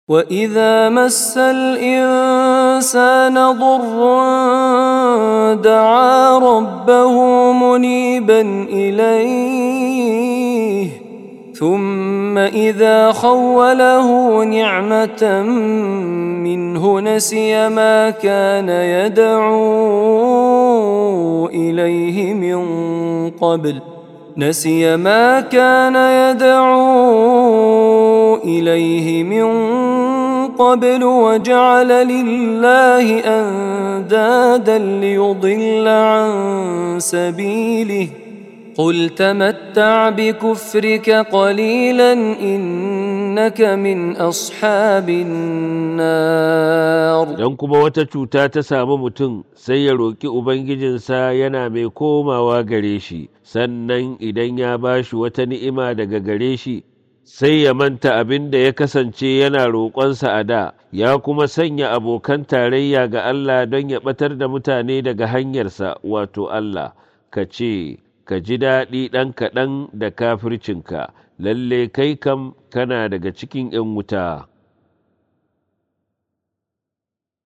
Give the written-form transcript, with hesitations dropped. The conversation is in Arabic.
وإذا مس الإنسان ضر دعا ربه منيبا إليه ثم إذا خوله نعمة منه نسي ما كان يدعو إليه من قبل وجعل لله أندادا ليضل عن سبيله قل تمتع بكفرك قليلا إنك من أصحاب النار. Idan kuma wata cuta ta samu mutum sai ya roƙi Ubangijinsa yana mai komawa gare shi, sannan idan ya ba shi wata ni'ima daga gare shi, sai ya manta abin da ya kasance yana roƙonsa a da, ya kuma sanya abokan tarayya ga Allah don ya ɓatar da mutane daga hanyarsa, wato Allah, ka ce, ka ji daɗi ɗan kaɗan da kafircinka, lalle kai kam kana daga cikin ‘yan wuta.